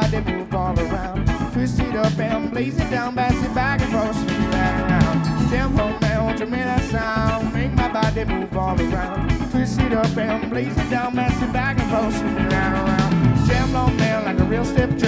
body move all around. Twist it up and blaze it down, pass it back and forth, spin it back around. Tempo man, won't you make that sound? Make my body move all around. Twist it up and blaze it down, pass it back and forth, spin it right around. Jam on man like a real step.